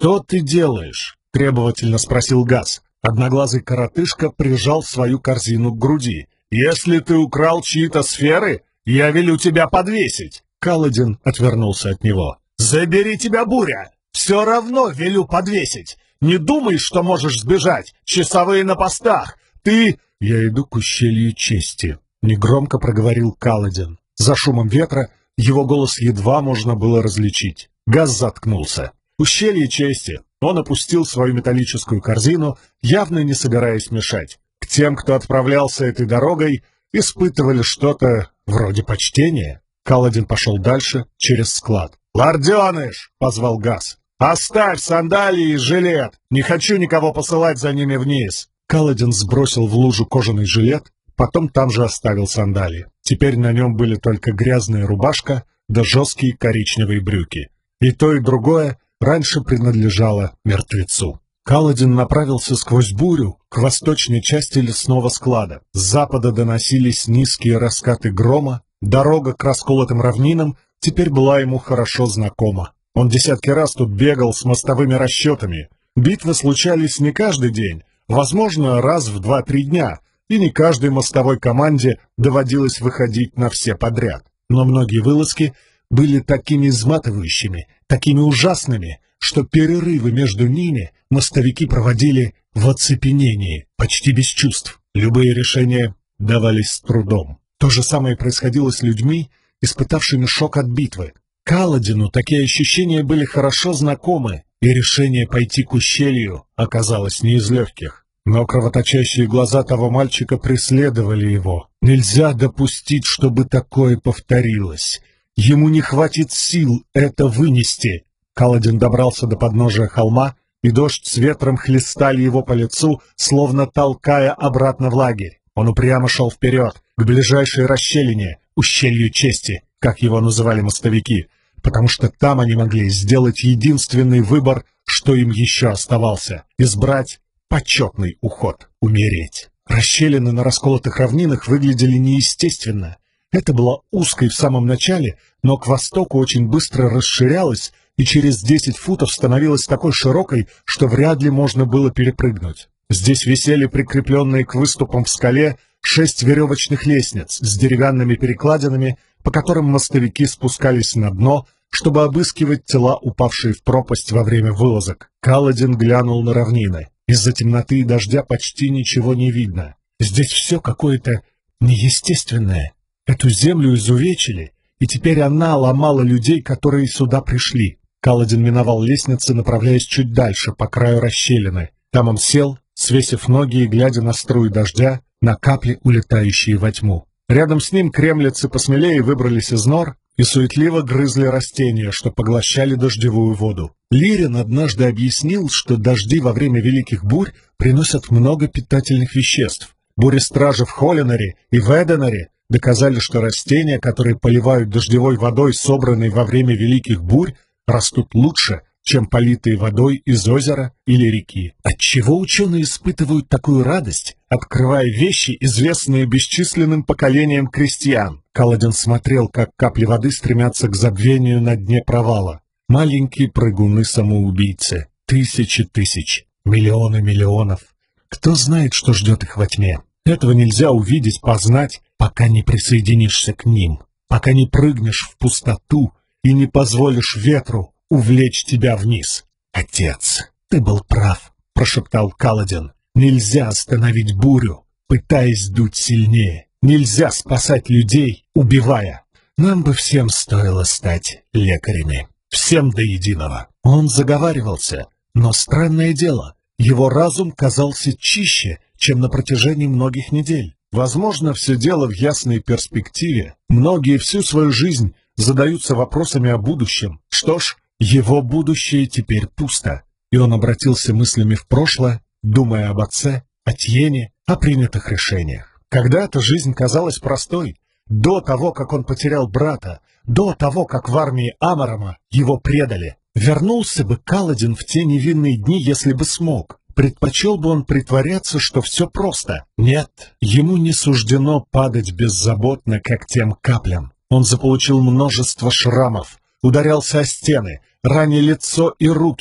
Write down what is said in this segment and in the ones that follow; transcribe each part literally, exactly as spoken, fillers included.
«Что ты делаешь?» — требовательно спросил Газ. Одноглазый коротышка прижал свою корзину к груди. «Если ты украл чьи-то сферы, я велю тебя подвесить!» Каладин отвернулся от него. «Забери тебя, буря! Все равно велю подвесить! Не думай, что можешь сбежать! Часовые на постах! Ты...» «Я иду к ущелью чести», — негромко проговорил Каладин. За шумом ветра его голос едва можно было различить. Газ заткнулся. «Ущелье чести». Он опустил свою металлическую корзину, явно не собираясь мешать. К тем, кто отправлялся этой дорогой, испытывали что-то вроде почтения. Каладин пошел дальше, через склад. «Лорденыш!» — позвал Газ. «Оставь сандалии и жилет! Не хочу никого посылать за ними вниз!» Каладин сбросил в лужу кожаный жилет, потом там же оставил сандалии. Теперь на нем были только грязная рубашка да жесткие коричневые брюки. И то, и другое раньше принадлежало мертвецу. Каладин направился сквозь бурю к восточной части лесного склада. С запада доносились низкие раскаты грома. Дорога к расколотым равнинам теперь была ему хорошо знакома. Он десятки раз тут бегал с мостовыми расчетами. Битвы случались не каждый день, возможно, раз в два-три дня, и не каждой мостовой команде доводилось выходить на все подряд. Но многие вылазки были такими изматывающими, такими ужасными, что перерывы между ними мостовики проводили в оцепенении, почти без чувств. Любые решения давались с трудом. То же самое происходило с людьми, испытавшими шок от битвы. Каладину такие ощущения были хорошо знакомы, и решение пойти к ущелью оказалось не из легких. Но кровоточащие глаза того мальчика преследовали его. Нельзя допустить, чтобы такое повторилось. Ему не хватит сил это вынести. Каладин добрался до подножия холма, и дождь с ветром хлестали его по лицу, словно толкая обратно в лагерь. Он упрямо шел вперед, к ближайшей расщелине, ущелью чести, как его называли мостовики, потому что там они могли сделать единственный выбор, что им еще оставался — избрать почетный уход, умереть. Расщелины на расколотых равнинах выглядели неестественно. Это была узкой в самом начале, но к востоку очень быстро расширялась и через десять футов становилась такой широкой, что вряд ли можно было перепрыгнуть. Здесь висели прикрепленные к выступам в скале шесть веревочных лестниц с деревянными перекладинами, по которым мостовики спускались на дно, чтобы обыскивать тела, упавшие в пропасть во время вылазок. Каладин глянул на равнины. Из-за темноты и дождя почти ничего не видно. Здесь все какое-то неестественное. Эту землю изувечили, и теперь она ломала людей, которые сюда пришли. Каладин миновал лестницы, направляясь чуть дальше, по краю расщелины. Там он сел, свесив ноги и глядя на струи дождя, на капли, улетающие во тьму. Рядом с ним кремлицы посмелее выбрались из нор и суетливо грызли растения, что поглощали дождевую воду. Лирин однажды объяснил, что дожди во время великих бурь приносят много питательных веществ. Бури-стражи в Холлинаре и в Эденаре доказали, что растения, которые поливают дождевой водой, собранной во время великих бурь, растут лучше, чем политые водой из озера или реки. Отчего ученые испытывают такую радость, открывая вещи, известные бесчисленным поколениям крестьян? Каладин смотрел, как капли воды стремятся к забвению на дне провала. Маленькие прыгуны-самоубийцы. Тысячи тысяч. Миллионы миллионов. Кто знает, что ждет их во тьме? Этого нельзя увидеть, познать, пока не присоединишься к ним, пока не прыгнешь в пустоту и не позволишь ветру увлечь тебя вниз. «Отец, ты был прав», — прошептал Каладин. «Нельзя остановить бурю, пытаясь дуть сильнее. Нельзя спасать людей, убивая. Нам бы всем стоило стать лекарями. Всем до единого». Он заговаривался, но странное дело, его разум казался чище, чем на протяжении многих недель. Возможно, все дело в ясной перспективе. Многие всю свою жизнь задаются вопросами о будущем. Что ж, его будущее теперь пусто, и он обратился мыслями в прошлое, думая об отце, о Тьене, о принятых решениях. Когда-то жизнь казалась простой, до того, как он потерял брата, до того, как в армии Амарама его предали. Вернулся бы Каладин в те невинные дни, если бы смог. Предпочел бы он притворяться, что все просто. Нет, ему не суждено падать беззаботно, как тем каплям. Он заполучил множество шрамов, ударялся о стены, ранил лицо и руки,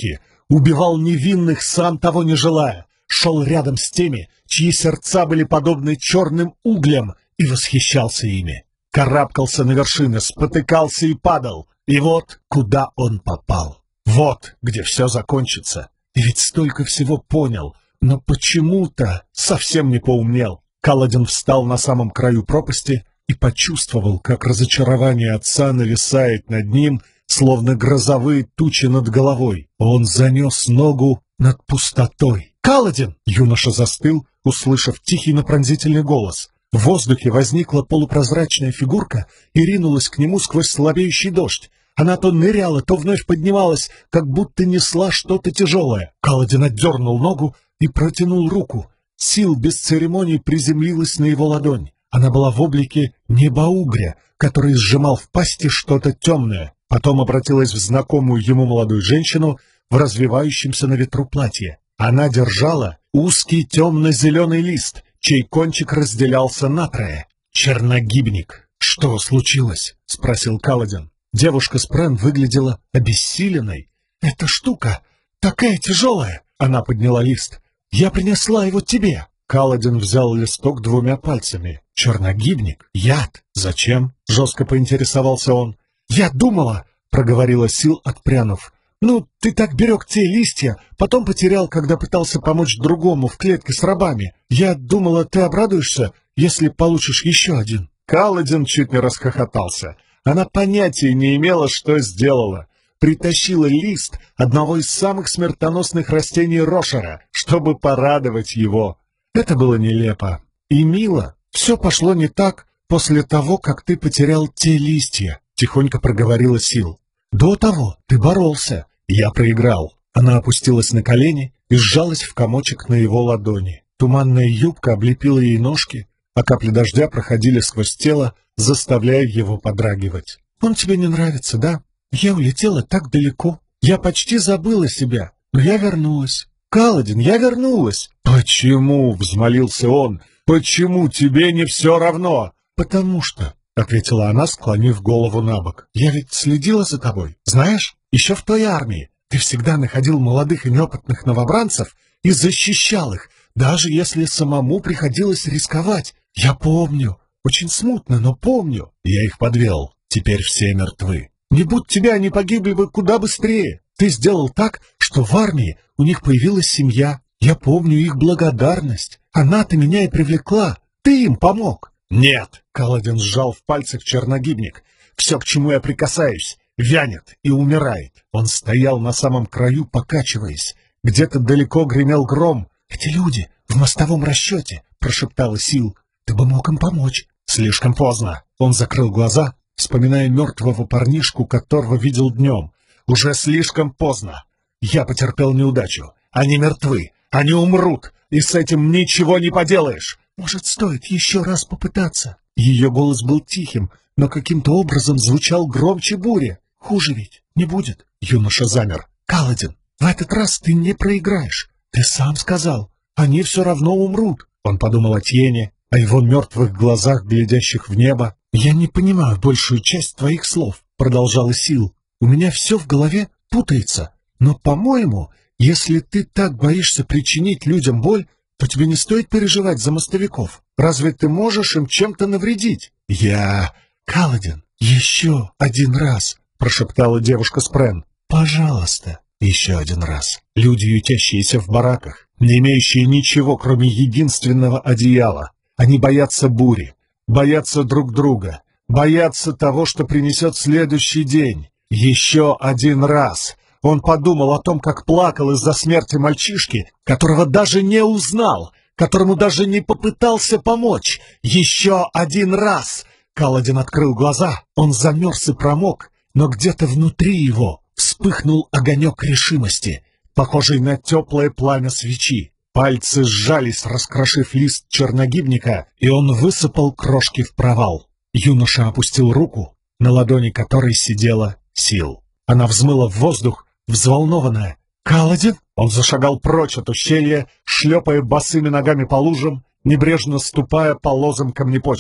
убивал невинных, сам того не желая, шел рядом с теми, чьи сердца были подобны черным углям, и восхищался ими. Карабкался на вершины, спотыкался и падал. И вот куда он попал. Вот где все закончится. И ведь столько всего понял, но почему-то совсем не поумнел. Каладин встал на самом краю пропасти и почувствовал, как разочарование отца нависает над ним, словно грозовые тучи над головой. Он занес ногу над пустотой. «Каладин!» — юноша застыл, услышав тихий, но пронзительный голос. В воздухе возникла полупрозрачная фигурка и ринулась к нему сквозь слабеющий дождь. Она то ныряла, то вновь поднималась, как будто несла что-то тяжелое. Каладин отдернул ногу и протянул руку. Сил без церемоний приземлилась на его ладонь. Она была в облике небоугря, который сжимал в пасти что-то темное. Потом обратилась в знакомую ему молодую женщину в развивающемся на ветру платье. Она держала узкий темно-зеленый лист, чей кончик разделялся натрое. «Черногибник!» «Что случилось?» — спросил Каладин. Девушка Спрэн выглядела обессиленной. «Эта штука такая тяжелая!» — она подняла лист. «Я принесла его тебе!» Каладин взял листок двумя пальцами. «Черногибник? Яд? Зачем?» — жестко поинтересовался он. «Я думала!» — проговорила Сил, отпрянув. «Ну, ты так берег те листья, потом потерял, когда пытался помочь другому в клетке с рабами. Я думала, ты обрадуешься, если получишь еще один». Каладин чуть не расхохотался. Она понятия не имела, что сделала. Притащила лист одного из самых смертоносных растений Рошера, чтобы порадовать его. Это было нелепо и мило. «Все пошло не так после того, как ты потерял те листья», — тихонько проговорила Сил. «До того ты боролся. Я проиграл». Она опустилась на колени и сжалась в комочек на его ладони. Туманная юбка облепила ей ножки, а капли дождя проходили сквозь тело, заставляя его подрагивать. «Он тебе не нравится, да? Я улетела так далеко. Я почти забыла себя, но я вернулась. Каладин, я вернулась!» «Почему?» — взмолился он. «Почему тебе не все равно?» «Потому что...» — ответила она, склонив голову на бок. «Я ведь следила за тобой. Знаешь, еще в той армии ты всегда находил молодых и неопытных новобранцев и защищал их, даже если самому приходилось рисковать. Я помню. Очень смутно, но помню. Я их подвел. Теперь все мертвы. Не будь тебя, они погибли бы куда быстрее. Ты сделал так, что в армии у них появилась семья. Я помню их благодарность. Она-то меня и привлекла. Ты им помог». «Нет!» — Каладин сжал в пальцах черногибник. «Все, к чему я прикасаюсь, вянет и умирает». Он стоял на самом краю, покачиваясь. Где-то далеко гремел гром. «Эти люди в мостовом расчете», — прошептала Сил. «Ты бы мог им помочь». Слишком поздно. Он закрыл глаза, вспоминая мертвого парнишку, которого видел днем. «Уже слишком поздно. Я потерпел неудачу. Они мертвы. Они умрут. И с этим ничего не поделаешь. Может, стоит еще раз попытаться?» Ее голос был тихим, но каким-то образом звучал громче бури. «Хуже ведь не будет». Юноша замер. «Каладин, в этот раз ты не проиграешь. Ты сам сказал, они все равно умрут». Он подумал о Тьене, о его мертвых глазах, глядящих в небо. «Я не понимаю большую часть твоих слов», — продолжала Сил. «У меня все в голове путается. Но, по-моему, если ты так боишься причинить людям боль, то тебе не стоит переживать за мостовиков. Разве ты можешь им чем-то навредить?» «Я... Каладин, еще один раз», — прошептала девушка Спрэн. «Пожалуйста, еще один раз». Люди, ютящиеся в бараках, не имеющие ничего, кроме единственного одеяла. Они боятся бури, боятся друг друга, боятся того, что принесет следующий день. Еще один раз. Он подумал о том, как плакал из-за смерти мальчишки, которого даже не узнал, которому даже не попытался помочь. Еще один раз. Каладин открыл глаза. Он замерз и промок, но где-то внутри его вспыхнул огонек решимости, похожий на теплое пламя свечи. Пальцы сжались, раскрошив лист черногибника, и он высыпал крошки в провал. Юноша опустил руку, на ладони которой сидела Сил. Она взмыла в воздух, взволнованная. «Каладин?» Он зашагал прочь от ущелья, шлепая босыми ногами по лужам, небрежно ступая по лозам камнепочек.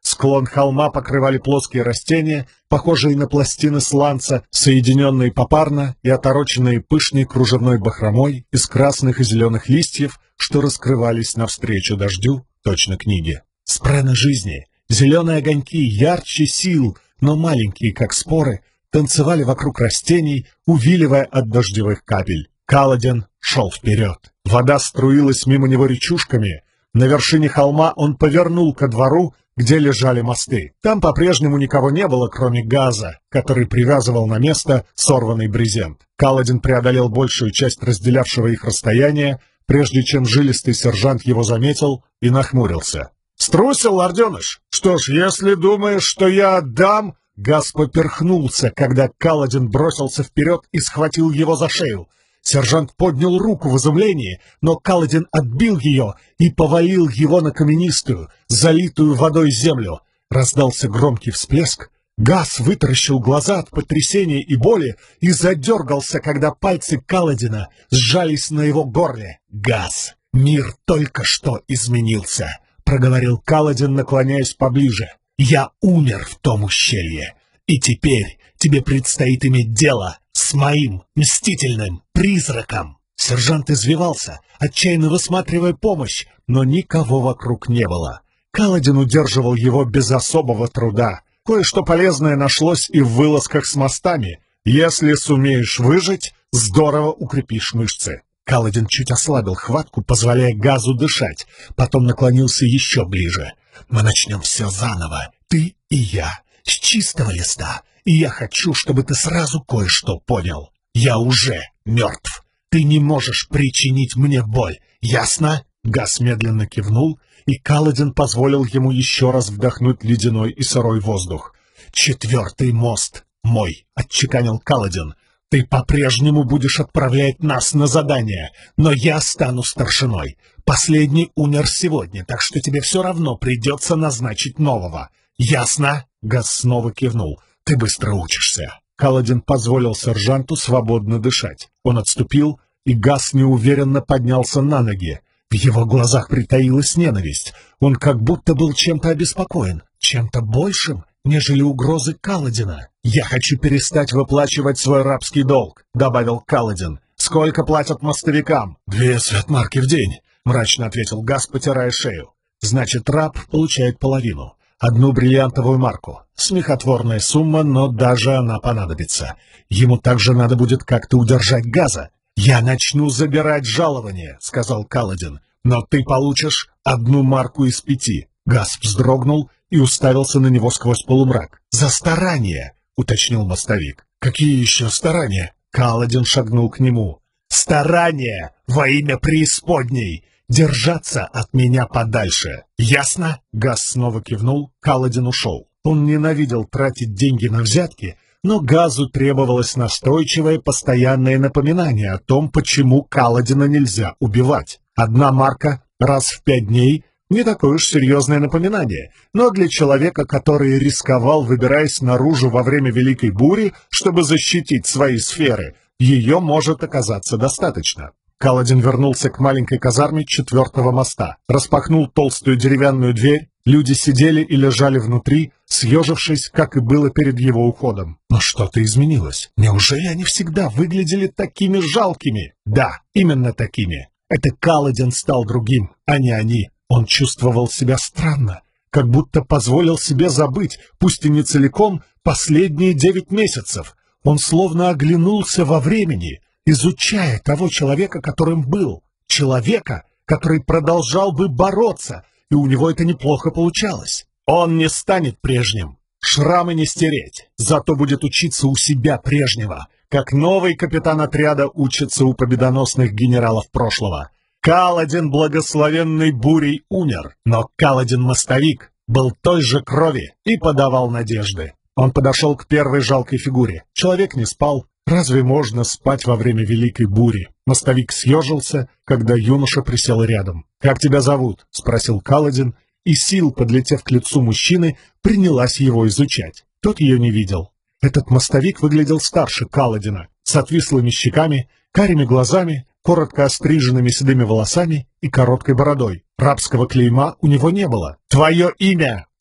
Склон холма покрывали плоские растения, похожие на пластины сланца, соединенные попарно и отороченные пышной кружевной бахромой из красных и зеленых листьев, что раскрывались навстречу дождю, точно книги. Спрены жизни, зеленые огоньки, ярче сил, но маленькие, как споры, танцевали вокруг растений, увиливая от дождевых капель. Каладин шел вперед. Вода струилась мимо него речушками. На вершине холма он повернул ко двору, где лежали мосты. Там по-прежнему никого не было, кроме Газа, который привязывал на место сорванный брезент. Каладин преодолел большую часть разделявшего их расстояния, прежде чем жилистый сержант его заметил и нахмурился. «Струсил, лорденыш? Что ж, если думаешь, что я отдам...» Газ поперхнулся, когда Каладин бросился вперед и схватил его за шею. Сержант поднял руку в изумлении, но Каладин отбил ее и повалил его на каменистую, залитую водой землю. Раздался громкий всплеск. Газ вытаращил глаза от потрясения и боли и задергался, когда пальцы Каладина сжались на его горле. «Газ, мир только что изменился», — проговорил Каладин, наклоняясь поближе. «Я умер в том ущелье, и теперь тебе предстоит иметь дело с моим мстительным призраком». Сержант извивался, отчаянно высматривая помощь, но никого вокруг не было. Каладин удерживал его без особого труда. Кое-что полезное нашлось и в вылазках с мостами. Если сумеешь выжить, здорово укрепишь мышцы. Каладин чуть ослабил хватку, позволяя Газу дышать, потом наклонился еще ближе. «Мы начнем все заново, ты и я, с чистого листа, и я хочу, чтобы ты сразу кое-что понял. Я уже мертв. Ты не можешь причинить мне боль, ясно?» Газ медленно кивнул, и Каладин позволил ему еще раз вдохнуть ледяной и сырой воздух. «Четвертый мост мой», — отчеканил Каладин. «Ты по-прежнему будешь отправлять нас на задание, но я стану старшиной. Последний умер сегодня, так что тебе все равно придется назначить нового. Ясно?» Газ снова кивнул. «Ты быстро учишься». Каладин позволил сержанту свободно дышать. Он отступил, и Газ неуверенно поднялся на ноги. В его глазах притаилась ненависть. Он как будто был чем-то обеспокоен, чем-то большим, нежели угрозы Каладина. «Я хочу перестать выплачивать свой рабский долг», — добавил Каладин. «Сколько платят мостовикам?» «Две светмарки в день», — мрачно ответил Газ, потирая шею. «Значит, раб получает половину. Одну бриллиантовую марку. Смехотворная сумма, но даже она понадобится. Ему также надо будет как-то удержать Газа». «Я начну забирать жалование», — сказал Каладин. «Но ты получишь одну марку из пяти». Газ вздрогнул и уставился на него сквозь полумрак. «За старание», — уточнил мостовик. «Какие еще старания?» Каладин шагнул к нему. «Старание во имя преисподней! Держаться от меня подальше! Ясно?» Газ снова кивнул, Каладин ушел. Он ненавидел тратить деньги на взятки, но Газу требовалось настойчивое постоянное напоминание о том, почему Каладина нельзя убивать. Одна марка раз в пять дней — не такое уж серьезное напоминание, но для человека, который рисковал, выбираясь наружу во время Великой Бури, чтобы защитить свои сферы, ее может оказаться достаточно. Каладин вернулся к маленькой казарме четвертого моста, распахнул толстую деревянную дверь. Люди сидели и лежали внутри, съежившись, как и было перед его уходом. Но что-то изменилось. Неужели они всегда выглядели такими жалкими? Да, именно такими. Это Каладин стал другим, а не они. Он чувствовал себя странно, как будто позволил себе забыть, пусть и не целиком, последние девять месяцев. Он словно оглянулся во времени, изучая того человека, которым был. Человека, который продолжал бы бороться, и у него это неплохо получалось. Он не станет прежним. Шрамы не стереть, зато будет учиться у себя прежнего, как новый капитан отряда учится у победоносных генералов прошлого. Каладин благословенной бурей умер, но Каладин-мостовик был той же крови и подавал надежды. Он подошел к первой жалкой фигуре. Человек не спал. Разве можно спать во время Великой Бури? Мостовик съежился, когда юноша присел рядом. «Как тебя зовут?» — спросил Каладин, и Сил, подлетев к лицу мужчины, принялась его изучать. Тот ее не видел. Этот мостовик выглядел старше Каладина, с отвислыми щеками, карими глазами, коротко остриженными седыми волосами и короткой бородой. Рабского клейма у него не было. «Твое имя?» —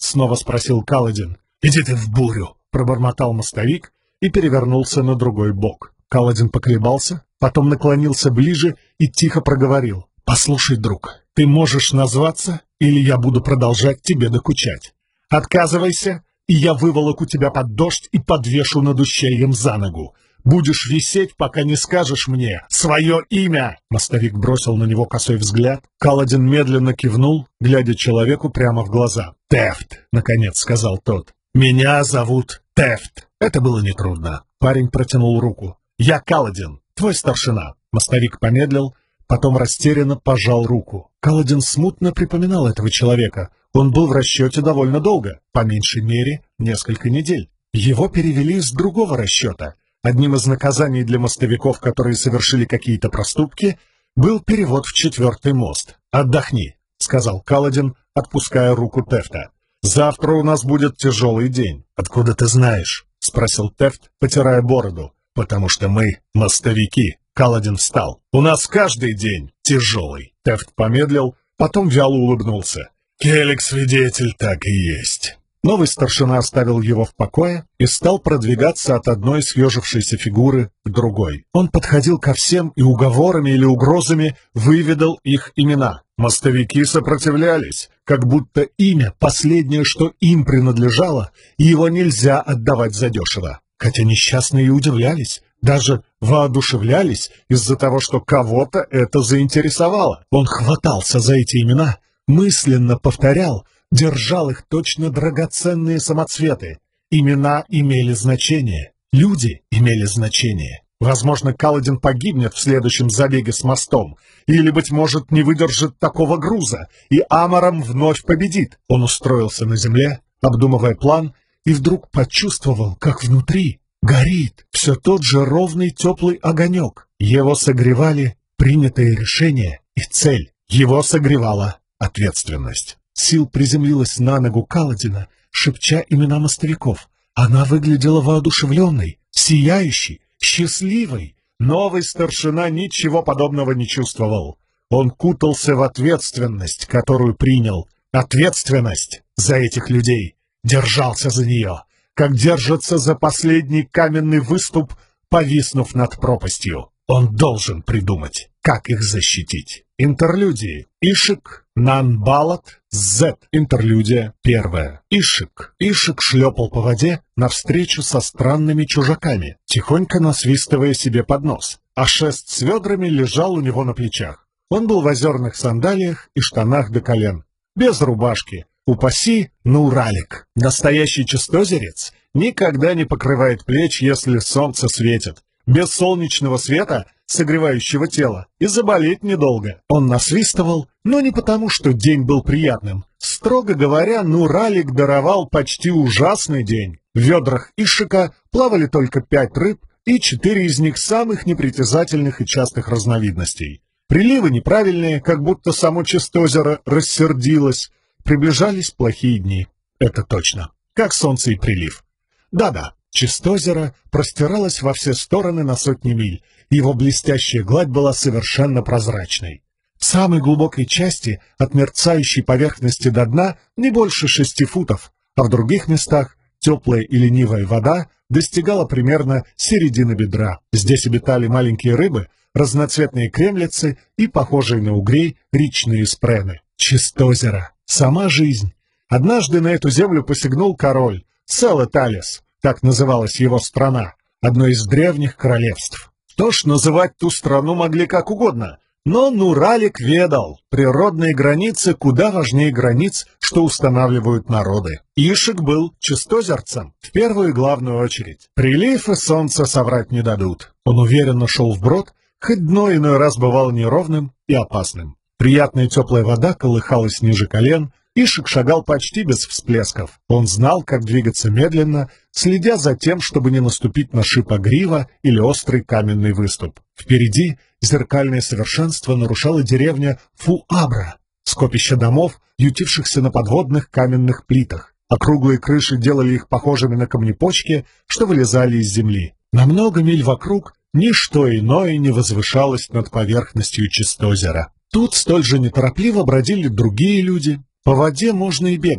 снова спросил Каладин. «Иди ты в бурю!» — пробормотал мостовик и перевернулся на другой бок. Каладин поколебался, потом наклонился ближе и тихо проговорил. «Послушай, друг, ты можешь назваться, или я буду продолжать тебе докучать. Отказывайся, и я выволоку тебя под дождь и подвешу над ущельем за ногу. Будешь висеть, пока не скажешь мне свое имя!» Мостовик бросил на него косой взгляд. Каладин медленно кивнул, глядя человеку прямо в глаза. «Тефт!» — наконец сказал тот. «Меня зовут Тефт!» Это было нетрудно. Парень протянул руку. «Я Каладин, твой старшина!» Мостовик помедлил, потом растерянно пожал руку. Каладин смутно припоминал этого человека. Он был в расчете довольно долго, по меньшей мере, несколько недель. Его перевели с другого расчета. Одним из наказаний для мостовиков, которые совершили какие-то проступки, был перевод в четвертый мост. «Отдохни», — сказал Каладин, отпуская руку Тефта. «Завтра у нас будет тяжелый день». «Откуда ты знаешь?» — спросил Тефт, потирая бороду. «Потому что мы мостовики». Каладин встал. «У нас каждый день тяжелый». Тефт помедлил, потом вяло улыбнулся. «Келик-свидетель, так и есть». Новый старшина оставил его в покое и стал продвигаться от одной съежившейся фигуры к другой. Он подходил ко всем и уговорами или угрозами выведал их имена. Мостовики сопротивлялись, как будто имя — последнее, что им принадлежало, и его нельзя отдавать задешево. Хотя несчастные и удивлялись, даже воодушевлялись из-за того, что кого-то это заинтересовало. Он хватался за эти имена, мысленно повторял, держал их точно драгоценные самоцветы. Имена имели значение, люди имели значение. Возможно, Каладин погибнет в следующем забеге с мостом, или, быть может, не выдержит такого груза, и Амаром вновь победит. Он устроился на земле, обдумывая план, и вдруг почувствовал, как внутри горит все тот же ровный теплый огонек. Его согревали принятые решения и цель. Его согревала ответственность. Сил приземлилась на ногу Каладина, шепча имена мостовиков. Она выглядела воодушевленной, сияющей, счастливой. Новый старшина ничего подобного не чувствовал. Он кутался в ответственность, которую принял. Ответственность за этих людей. Держался за нее, как держится за последний каменный выступ, повиснув над пропастью. Он должен придумать, как их защитить. Интерлюдии. Ишик, Нан-Балат, Зет. Интерлюдия первая. Ишик. Ишик шлепал по воде навстречу со странными чужаками, тихонько насвистывая себе под нос, а шест с ведрами лежал у него на плечах. Он был в озерных сандалиях и штанах до колен, без рубашки. Упаси, Нуралик. Настоящий чистозерец никогда не покрывает плеч, если солнце светит. Без солнечного света, согревающего тело, и заболеть недолго. Он насвистывал, но не потому, что день был приятным. Строго говоря, Нуралик даровал почти ужасный день. В ведрах Ишика плавали только пять рыб, и четыре из них самых непритязательных и частых разновидностей. Приливы неправильные, как будто само Чистозеро рассердилось. Приближались плохие дни. Это точно. Как солнце и прилив. Да-да, Чистозеро простиралось во все стороны на сотни миль. Его блестящая гладь была совершенно прозрачной. В самой глубокой части, от мерцающей поверхности до дна, не больше шести футов, а в других местах теплая и ленивая вода достигала примерно середины бедра. Здесь обитали маленькие рыбы, разноцветные кремлицы и, похожие на угрей, речные спрены. Чистозеро. Сама жизнь. Однажды на эту землю посягнул король, Селеталис, так называлась его страна, одно из древних королевств. Что ж, называть ту страну могли как угодно, но Нуралик ведал, природные границы куда важнее границ, что устанавливают народы. Ишик был чистозерцем, в первую и главную очередь. Прилив и солнце соврать не дадут. Он уверенно шел вброд, хоть дно иной раз бывало неровным и опасным. Приятная теплая вода колыхалась ниже колен, Ишик шагал почти без всплесков. Он знал, как двигаться медленно, следя за тем, чтобы не наступить на шипогрива или острый каменный выступ. Впереди зеркальное совершенство нарушала деревня Фуабра, скопище домов, ютившихся на подводных каменных плитах. Округлые крыши делали их похожими на камнепочки, что вылезали из земли. На много миль вокруг ничто иное не возвышалось над поверхностью Чистозера. Тут столь же неторопливо бродили другие люди. По воде можно и бегать,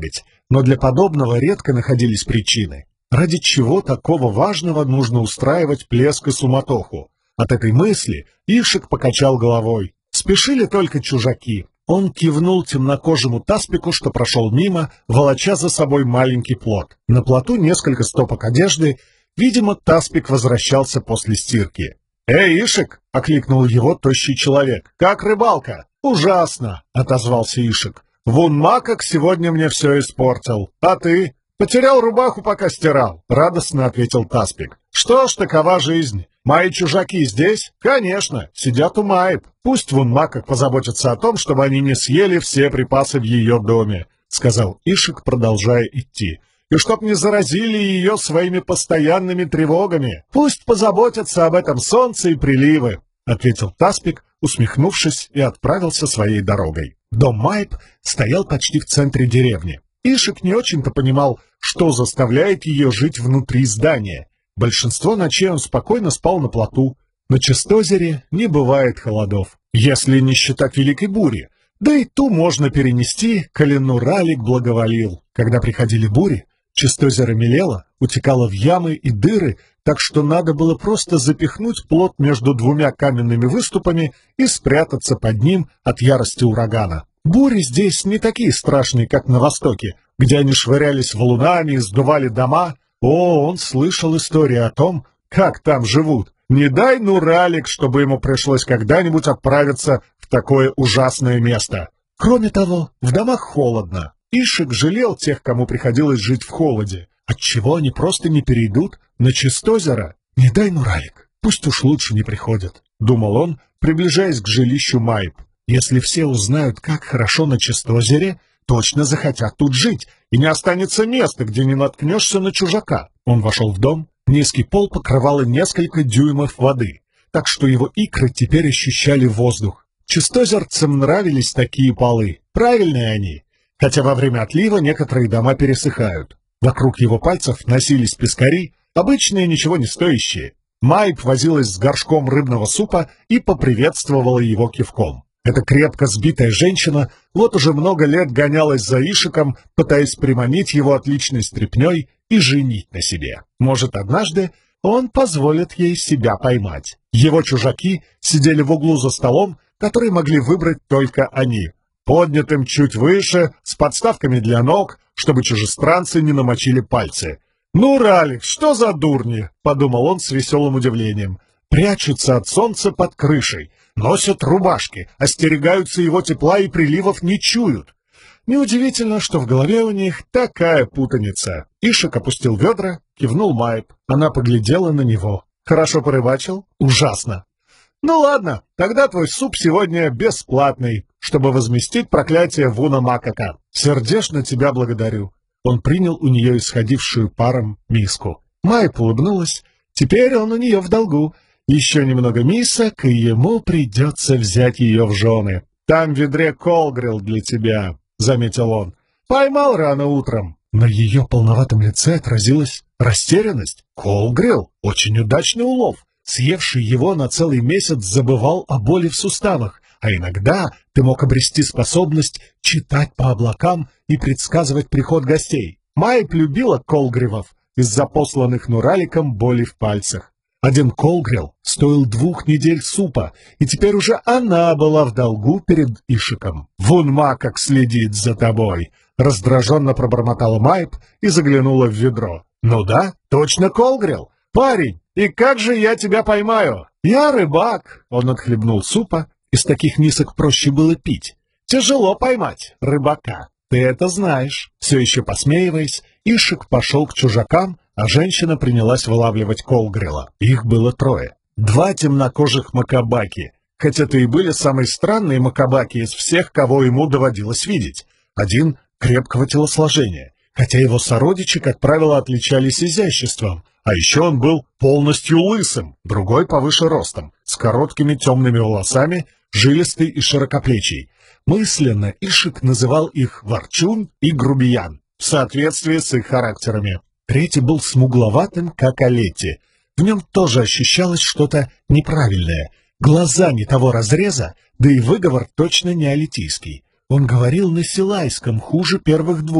но для подобного редко находились причины. Ради чего такого важного нужно устраивать плеск и суматоху? От этой мысли Ишек покачал головой. Спешили только чужаки. Он кивнул темнокожему таспику, что прошел мимо, волоча за собой маленький плот. На плоту несколько стопок одежды. Видимо, таспик возвращался после стирки. «Эй, Ишек!» — окликнул его тощий человек. «Как рыбалка?» «Ужасно!» — отозвался Ишек. «Вон Макак сегодня мне все испортил. А ты?» «Потерял рубаху, пока стирал», — радостно ответил таспик. «Что ж, такова жизнь. Мои чужаки здесь?» «Конечно, сидят у Майб. Пусть вон Макак позаботится о том, чтобы они не съели все припасы в ее доме», — сказал Ишек, продолжая идти. «И чтоб не заразили ее своими постоянными тревогами. Пусть позаботятся об этом солнце и приливы», — ответил таспик, усмехнувшись, и отправился своей дорогой. Дом Майб стоял почти в центре деревни. Ишек не очень-то понимал, что заставляет ее жить внутри здания. Большинство ночей он спокойно спал на плоту. На Чистозере не бывает холодов, если не считать великой бури. Да и ту можно перенести, коли Нуралик благоволил. Когда приходили бури, Чистозеро мелело, утекало в ямы и дыры, так что надо было просто запихнуть плот между двумя каменными выступами и спрятаться под ним от ярости урагана. Бури здесь не такие страшные, как на востоке, где они швырялись валунами и сдували дома. О, он слышал истории о том, как там живут. Не дай Нуралик, чтобы ему пришлось когда-нибудь отправиться в такое ужасное место. Кроме того, в домах холодно. Ишек жалел тех, кому приходилось жить в холоде. Отчего они просто не перейдут на Чистозеро? Не дай Нуралик, пусть уж лучше не приходят, думал он, приближаясь к жилищу Майб. Если все узнают, как хорошо на Чистозере, точно захотят тут жить, и не останется места, где не наткнешься на чужака. Он вошел в дом. Низкий пол покрывало несколько дюймов воды, так что его икры теперь ощущали воздух. Чистозерцам нравились такие полы. Правильные они, хотя во время отлива некоторые дома пересыхают. Вокруг его пальцев носились пескари, обычные ничего не стоящие. Майб возилась с горшком рыбного супа и поприветствовала его кивком. Эта крепко сбитая женщина вот уже много лет гонялась за Ишеком, пытаясь приманить его отличной стряпней и женить на себе. Может, однажды он позволит ей себя поймать. Его чужаки сидели в углу за столом, который могли выбрать только они, поднятым чуть выше, с подставками для ног, чтобы чужестранцы не намочили пальцы. «Ну, Ралик, что за дурни?» — подумал он с веселым удивлением. «Прячутся от солнца под крышей, носят рубашки, остерегаются его тепла и приливов не чуют. Неудивительно, что в голове у них такая путаница». Ишек опустил ведра, кивнул Майб. Она поглядела на него. «Хорошо порыбачил? Ужасно. Ну ладно, тогда твой суп сегодня бесплатный, чтобы возместить проклятие Вуна Макака. Сердечно тебя благодарю». Он принял у нее исходившую паром миску. Майб улыбнулась. Теперь он у нее в долгу. Еще немного мисок, и ему придется взять ее в жены. «Там в ведре колгрил для тебя», — заметил он. «Поймал рано утром». На ее полноватом лице отразилась растерянность. Колгрил — очень удачный улов. Съевший его на целый месяц забывал о боли в суставах, а иногда ты мог обрести способность читать по облакам и предсказывать приход гостей. Майб любила колгривов из-за посланных Нураликом боли в пальцах. Один колгрил стоил двух недель супа, и теперь уже она была в долгу перед Ишеком. «Вон Макак следит за тобой», — раздраженно пробормотала Майб и заглянула в ведро. «Ну да, точно колгрил. Парень, и как же я тебя поймаю?» «Я рыбак», — он отхлебнул супа. Из таких мисок проще было пить. «Тяжело поймать рыбака. Ты это знаешь». Все еще посмеиваясь, Ишек пошел к чужакам, а женщина принялась вылавливать колгрила. Их было трое. Два темнокожих макабаки, хотя это и были самые странные макабаки из всех, кого ему доводилось видеть. Один крепкого телосложения, хотя его сородичи, как правило, отличались изяществом. А еще он был полностью лысым, другой повыше ростом, с короткими темными волосами, жилистый и широкоплечий. Мысленно Ишек называл их Ворчун и Грубиян, в соответствии с их характерами. Третий был смугловатым, как Олети. В нем тоже ощущалось что-то неправильное. Глаза не того разреза, да и выговор точно не олетийский. Он говорил на силайском, хуже первых двух.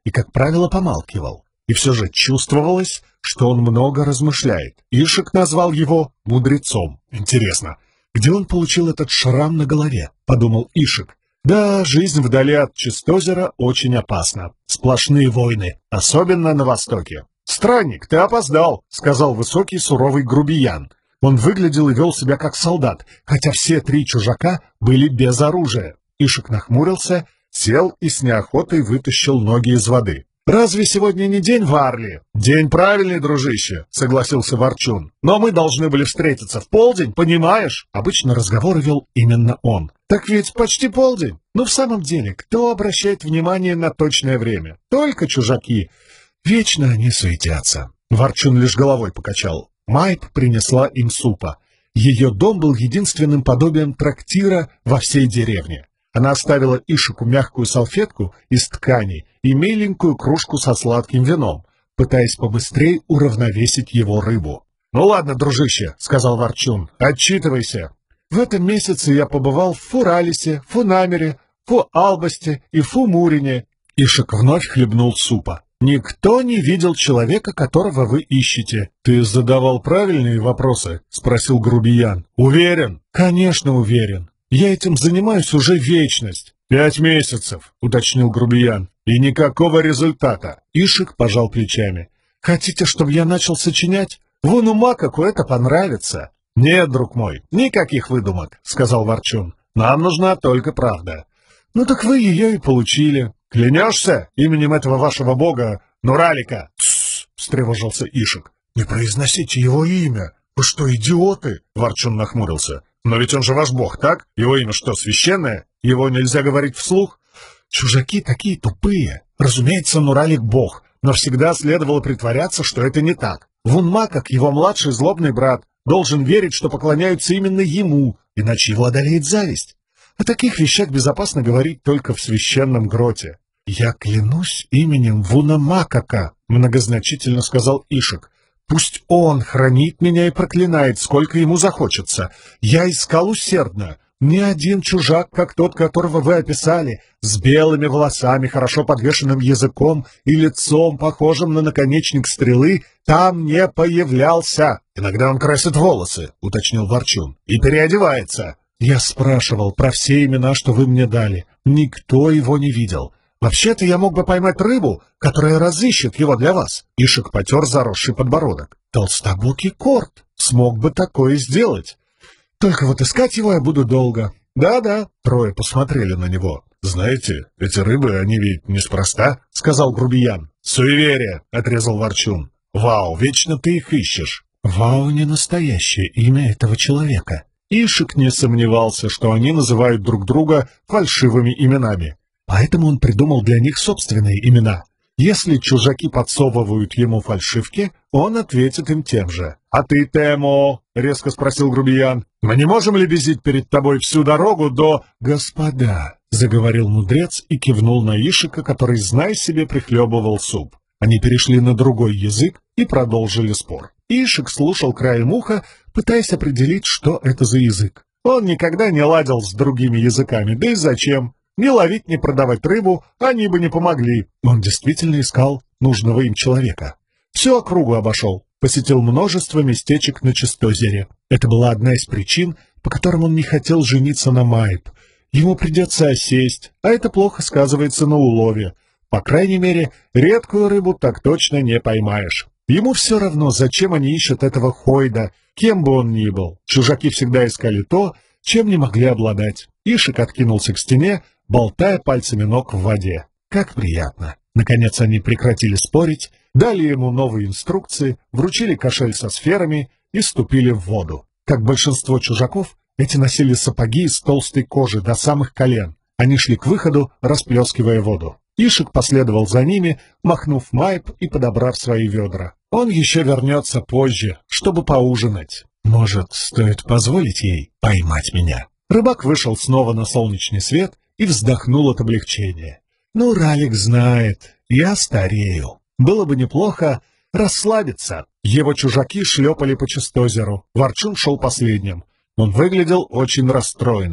и, как правило, помалкивал. И все же чувствовалось, что он много размышляет. Ишек назвал его мудрецом. Интересно, где он получил этот шрам на голове? Подумал Ишек. Да, жизнь вдали от Чистозера очень опасна. Сплошные войны, особенно на востоке. «Странник, ты опоздал», — сказал высокий суровый грубиян. Он выглядел и вел себя как солдат, хотя все три чужака были без оружия. Ишек нахмурился, сел и с неохотой вытащил ноги из воды. «Разве сегодня не день Варли?» «День правильный, дружище», — согласился Ворчун. «Но мы должны были встретиться в полдень, понимаешь?» Обычно разговоры вел именно он. «Так ведь почти полдень. Но в самом деле, кто обращает внимание на точное время? Только чужаки. Вечно они суетятся». Ворчун лишь головой покачал. Майп принесла им супа. Ее дом был единственным подобием трактира во всей деревне. Она оставила Ишеку мягкую салфетку из ткани и миленькую кружку со сладким вином, пытаясь побыстрее уравновесить его рыбу. «Ну ладно, дружище», — сказал Ворчун, — «отчитывайся. В этом месяце я побывал в Фуралисе, Фунамере, Фу-Албасте и Фу-Мурине». Ишек вновь хлебнул супа. «Никто не видел человека, которого вы ищете». «Ты задавал правильные вопросы?» — спросил грубиян. «Уверен?» «Конечно, уверен. Я этим занимаюсь уже вечность». «Пять месяцев», — уточнил грубиян. «И никакого результата». Ишек пожал плечами. «Хотите, чтобы я начал сочинять? Вон ума, какой это понравится». «Нет, друг мой, никаких выдумок», — сказал Ворчун. «Нам нужна только правда». «Ну так вы ее и получили». «Клянешься именем этого вашего бога Нуралика?» «Тссс», — встревожился Ишек. «Не произносите его имя. Вы что, идиоты?» Ворчун нахмурился. «Но ведь он же ваш бог, так? Его имя что, священное? Его нельзя говорить вслух?» «Чужаки такие тупые. Разумеется, Нуралик бог, но всегда следовало притворяться, что это не так. Вунма, как его младший злобный брат, должен верить, что поклоняются именно ему, иначе его одолеет зависть. О таких вещах безопасно говорить только в священном гроте». «Я клянусь именем Вунамакака», — многозначительно сказал Ишек. «Пусть он хранит меня и проклинает, сколько ему захочется. Я искал усердно. Ни один чужак, как тот, которого вы описали, с белыми волосами, хорошо подвешенным языком и лицом, похожим на наконечник стрелы, там не появлялся». «Иногда он красит волосы», — уточнил Ворчун, — «и переодевается». «Я спрашивал про все имена, что вы мне дали. Никто его не видел. Вообще-то я мог бы поймать рыбу, которая разыщет его для вас». Ишек потер заросший подбородок. «Толстобокий корт смог бы такое сделать. Только вот искать его я буду долго». «Да-да», — трое посмотрели на него. «Знаете, эти рыбы, они ведь неспроста», — сказал грубиян. «Суеверие», — отрезал Ворчун. «Вау, вечно ты их ищешь». «Вау не настоящее имя этого человека». Ишек не сомневался, что они называют друг друга фальшивыми именами. Поэтому он придумал для них собственные имена. Если чужаки подсовывают ему фальшивки, он ответит им тем же. «А ты, Темо?» — резко спросил грубиян. «Мы не можем ли безить перед тобой всю дорогу до...» «Господа!» — заговорил мудрец и кивнул на Ишека, который, знай себе, прихлебывал суп. Они перешли на другой язык и продолжили спор. Ишек слушал краем уха, пытаясь определить, что это за язык. Он никогда не ладил с другими языками, да и зачем? Ни ловить, ни продавать рыбу они бы не помогли. Он действительно искал нужного им человека. Всю округу обошел, посетил множество местечек на Чистозере. Это была одна из причин, по которым он не хотел жениться на Майп. Ему придется осесть, а это плохо сказывается на улове. По крайней мере, редкую рыбу так точно не поймаешь. Ему все равно, зачем они ищут этого Хойда, кем бы он ни был. Чужаки всегда искали то, чем не могли обладать. Ишек откинулся к стене, болтая пальцами ног в воде. Как приятно. Наконец они прекратили спорить, дали ему новые инструкции, вручили кошель со сферами и ступили в воду. Как большинство чужаков, эти носили сапоги из толстой кожи до самых колен. Они шли к выходу, расплескивая воду. Ишек последовал за ними, махнув Майп и подобрав свои ведра. Он еще вернется позже, чтобы поужинать. Может, стоит позволить ей поймать меня? Рыбак вышел снова на солнечный свет и вздохнул от облегчения. Ну, Ралик знает, я старею. Было бы неплохо расслабиться. Его чужаки шлепали по Чистозеру. Ворчун шел последним. Он выглядел очень расстроенным.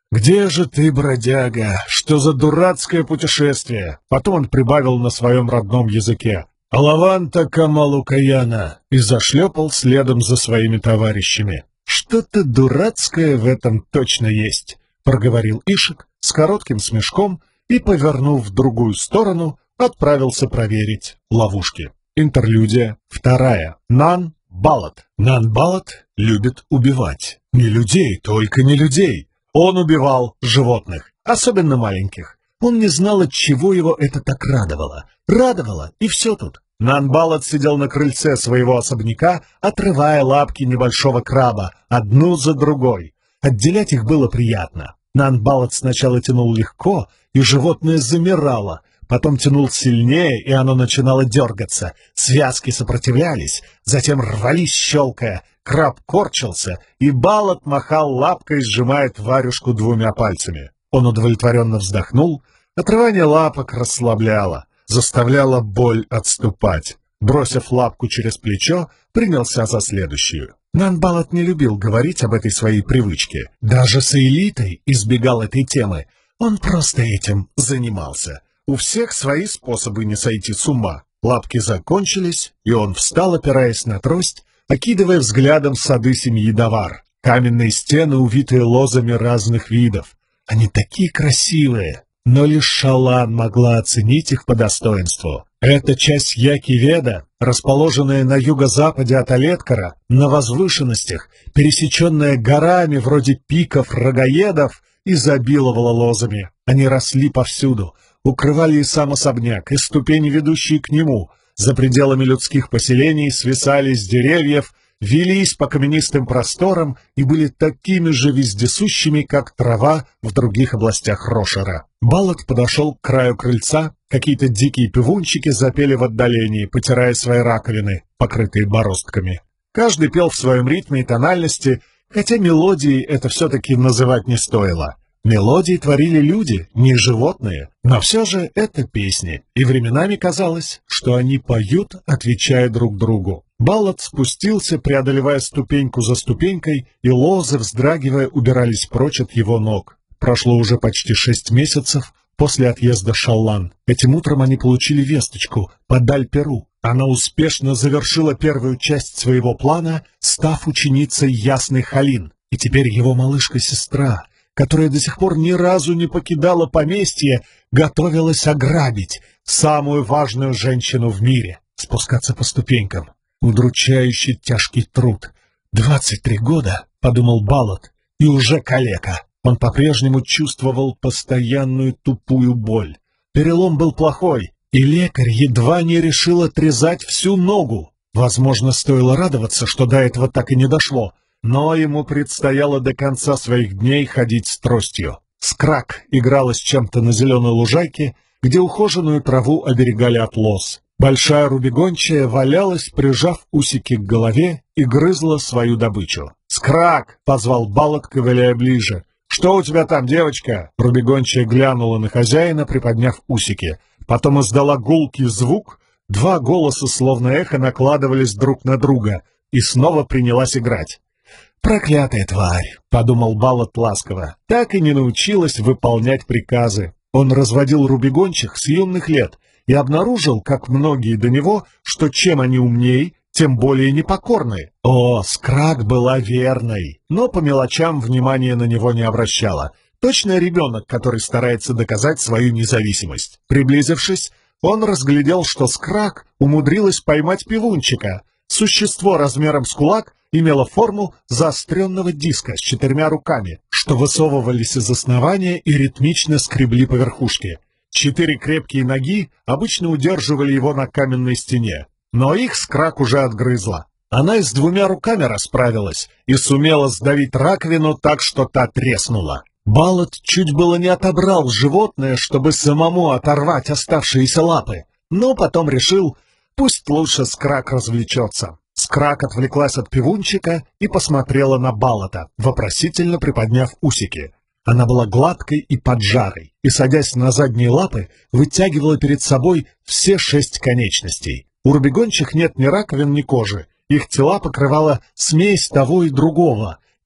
«Где же ты, бродяга? Что за дурацкое путешествие?» Потом он прибавил на своем родном языке: «Алаванта Камалукаяна!» и зашлепал следом за своими товарищами. «Что-то дурацкое в этом точно есть», — проговорил Ишек с коротким смешком и, повернув в другую сторону, отправился проверить ловушки. Интерлюдия вторая. Нан-Балат. Нан-Балат любит убивать. Не людей, только не людей. Он убивал животных, особенно маленьких. Он не знал, от чего его это так радовало. Радовало, и все тут. Нан-Балат сидел на крыльце своего особняка, отрывая лапки небольшого краба, одну за другой. Отделять их было приятно. Нан-Балат сначала тянул легко, и животное замирало. Потом тянул сильнее, и оно начинало дергаться. Связки сопротивлялись, затем рвались, щелкая. Краб корчился, и Балат махал лапкой, сжимая тварюшку двумя пальцами. Он удовлетворенно вздохнул. Отрывание лапок расслабляло, заставляло боль отступать. Бросив лапку через плечо, принялся за следующую. Нан-Балат не любил говорить об этой своей привычке. Даже с элитой избегал этой темы. Он просто этим занимался. У всех свои способы не сойти с ума. Лапки закончились, и он встал, опираясь на трость, окидывая взглядом сады семьи Давар. Каменные стены, увитые лозами разных видов. Они такие красивые, но лишь Шалан могла оценить их по достоинству. Эта часть Яки-Веда, расположенная на юго-западе от Алеткара, на возвышенностях, пересеченная горами вроде пиков рогаедов, изобиловала лозами. Они росли повсюду, укрывали и сам особняк, и ступени, ведущие к нему. За пределами людских поселений свисали с деревьев, велись по каменистым просторам и были такими же вездесущими, как трава в других областях Рошера. Балат подошел к краю крыльца, какие-то дикие певунчики запели в отдалении, потирая свои раковины, покрытые бороздками. Каждый пел в своем ритме и тональности, хотя мелодией это все-таки называть не стоило. Мелодии творили люди, не животные, но все же это песни, и временами казалось, что они поют, отвечая друг другу. Балат спустился, преодолевая ступеньку за ступенькой, и лозы, вздрагивая, убирались прочь от его ног. Прошло уже почти шесть месяцев после отъезда Шаллан. Этим утром они получили весточку подаль Перу. Она успешно завершила первую часть своего плана, став ученицей Ясной Халин, и теперь его малышка-сестра, которая до сих пор ни разу не покидала поместье, готовилась ограбить самую важную женщину в мире, спускаться по ступенькам. Удручающий тяжкий труд. «Двадцать три года», — подумал Балат, — «и уже калека». Он по-прежнему чувствовал постоянную тупую боль. Перелом был плохой, и лекарь едва не решил отрезать всю ногу. Возможно, стоило радоваться, что до этого так и не дошло, но ему предстояло до конца своих дней ходить с тростью. Скрак играла с чем-то на зеленой лужайке, где ухоженную траву оберегали от лос. Большая рубегончая валялась, прижав усики к голове, и грызла свою добычу. «Скрак!» — позвал Балат, ковыляя ближе. «Что у тебя там, девочка?» Рубегончая глянула на хозяина, приподняв усики. Потом издала гулкий звук. Два голоса, словно эхо, накладывались друг на друга, и снова принялась играть. «Проклятая тварь!» — подумал Балат ласково. Так и не научилась выполнять приказы. Он разводил рубегончих с юных лет и обнаружил, как многие до него, что чем они умней, тем более непокорны. О, Скрак была верной, но по мелочам внимания на него не обращала. Точно ребенок, который старается доказать свою независимость. Приблизившись, он разглядел, что Скрак умудрилась поймать певунчика. Существо размером с кулак имело форму заостренного диска с четырьмя руками, что высовывались из основания и ритмично скребли по верхушке. Четыре крепкие ноги обычно удерживали его на каменной стене, но их Скрак уже отгрызла. Она и с двумя руками расправилась и сумела сдавить раковину так, что та треснула. Балат чуть было не отобрал животное, чтобы самому оторвать оставшиеся лапы, но потом решил, пусть лучше Скрак развлечется. Скрак отвлеклась от певунчика и посмотрела на Балата, вопросительно приподняв усики. Она была гладкой и поджарой, и, садясь на задние лапы, вытягивала перед собой все шесть конечностей. У рубегончих нет ни раковин, ни кожи. Их тела покрывала смесь того и другого.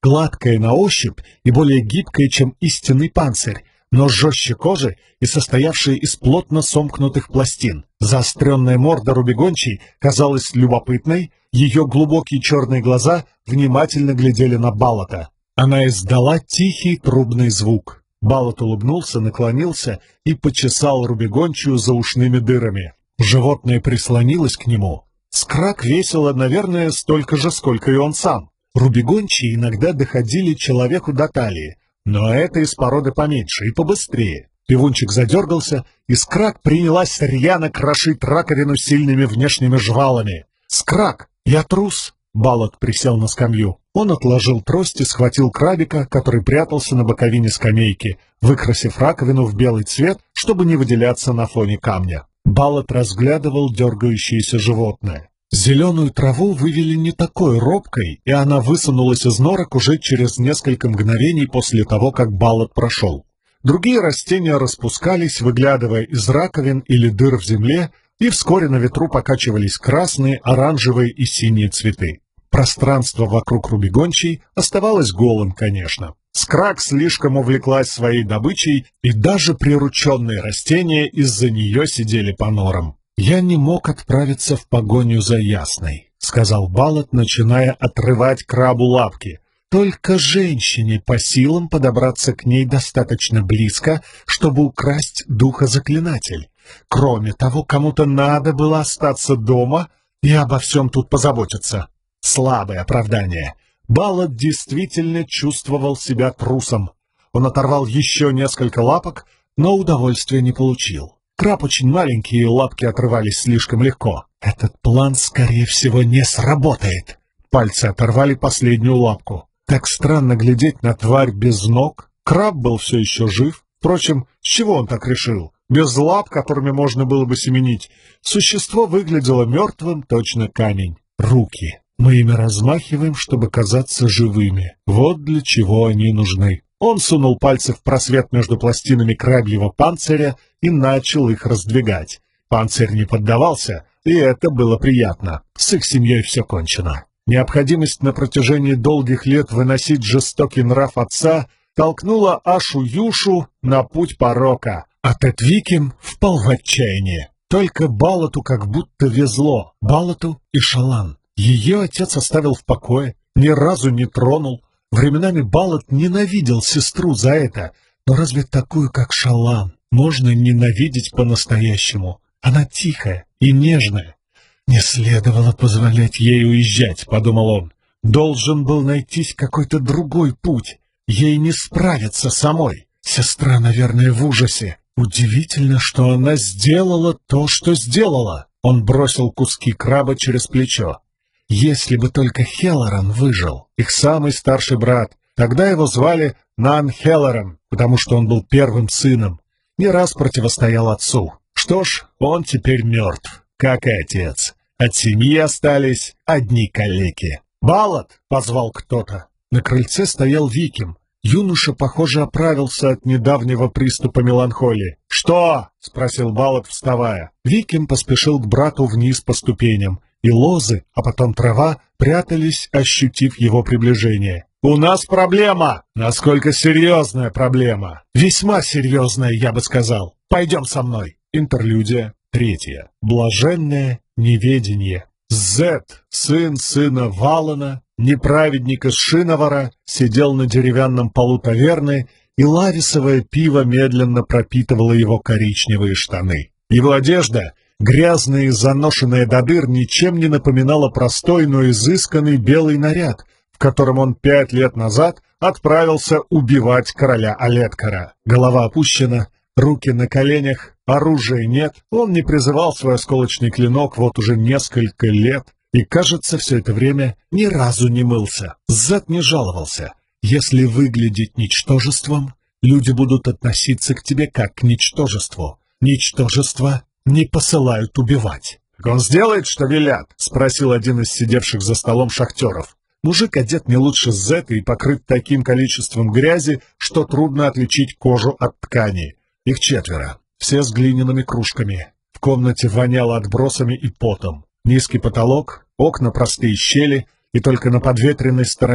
гладкое на ощупь и более гибкое, чем истинный панцирь, но жестче кожи и состоявшие из плотно сомкнутых пластин. Заостренная морда рубегончей казалась любопытной, ее глубокие черные глаза внимательно глядели на Балата. Она издала тихий трубный звук. Балат улыбнулся, наклонился и почесал рубегончую за ушными дырами. Животное прислонилось к нему. Скрак весило, наверное, столько же, сколько и он сам. Рубегончие иногда доходили человеку до талии, но это из породы поменьше и побыстрее. Пивунчик задергался, и Скрак принялась рьяно крошить раковину сильными внешними жвалами. «Скрак, я трус!» Балат присел на скамью. Он отложил трость и схватил крабика, который прятался на боковине скамейки, выкрасив раковину в белый цвет, чтобы не выделяться на фоне камня. Балат разглядывал дергающееся животное. Зеленую траву вывели не такой робкой, и она высунулась из норок уже через несколько мгновений после того, как Балат прошел. Другие растения распускались, выглядывая из раковин или дыр в земле, и вскоре на ветру покачивались красные, оранжевые и синие цветы. Пространство вокруг рубегончей оставалось голым, конечно. Скрак слишком увлеклась своей добычей, и даже прирученные растения из-за нее сидели по норам. «Я не мог отправиться в погоню за Ясной», — сказал Балат, начиная отрывать крабу лапки. «Только женщине по силам подобраться к ней достаточно близко, чтобы украсть духозаклинатель. Кроме того, кому-то надо было остаться дома и обо всем тут позаботиться». Слабое оправдание. Балат действительно чувствовал себя трусом. Он оторвал еще несколько лапок, но удовольствия не получил. Краб очень маленький, и лапки отрывались слишком легко. Этот план, скорее всего, не сработает. Пальцы оторвали последнюю лапку. Так странно глядеть на тварь без ног. Краб был все еще жив. Впрочем, с чего он так решил? Без лап, которыми можно было бы семенить, существо выглядело мертвым, точно камень. Руки. Мы ими размахиваем, чтобы казаться живыми. Вот для чего они нужны. Он сунул пальцы в просвет между пластинами крабьего панциря и начал их раздвигать. Панцирь не поддавался, и это было приятно. С их семьей все кончено. Необходимость на протяжении долгих лет выносить жестокий нрав отца толкнула Ашу-Юшу на путь порока, а Тетвиким впал в отчаяние. Только Балату как будто везло. Балату и Шалан. Ее отец оставил в покое, ни разу не тронул. Временами Балат ненавидел сестру за это, но разве такую, как Шалан, можно ненавидеть по-настоящему? Она тихая и нежная. «Не следовало позволять ей уезжать», — подумал он. «Должен был найтись какой-то другой путь. Ей не справиться самой. Сестра, наверное, в ужасе. Удивительно, что она сделала то, что сделала». Он бросил куски краба через плечо. Если бы только Хелоран выжил, их самый старший брат, тогда его звали Нан-Хелоран, потому что он был первым сыном, не раз противостоял отцу. Что ж, он теперь мертв, как и отец. От семьи остались одни калеки. «Балат!» — позвал кто-то. На крыльце стоял Виким. Юноша, похоже, оправился от недавнего приступа меланхолии. «Что?» — спросил Балат, вставая. Виким поспешил к брату вниз по ступеням, и лозы, а потом трава, прятались, ощутив его приближение. «У нас проблема!» «Насколько серьезная проблема?» «Весьма серьезная, я бы сказал. Пойдем со мной». Интерлюдия третья. Блаженное неведение. Зет, сын сына Валана, неправедник из Шиновара, сидел на деревянном полу таверны, и лависовое пиво медленно пропитывало его коричневые штаны. Его одежда, грязная и заношенная до дыр, ничем не напоминала простой, но изысканный белый наряд, в котором он пять лет назад отправился убивать короля Алеткара. Голова опущена, руки на коленях, оружия нет, он не призывал свой осколочный клинок вот уже несколько лет, и, кажется, все это время ни разу не мылся. Зет не жаловался. Если выглядеть ничтожеством, люди будут относиться к тебе как к ничтожеству. Ничтожество не посылают убивать. «Он сделает, что велят?» — спросил один из сидевших за столом шахтеров. Мужик одет не лучше Зета и покрыт таким количеством грязи, что трудно отличить кожу от ткани. Их четверо, все с глиняными кружками. В комнате воняло отбросами и потом. Низкий потолок, окна простые щели, и только на подветренной стороне,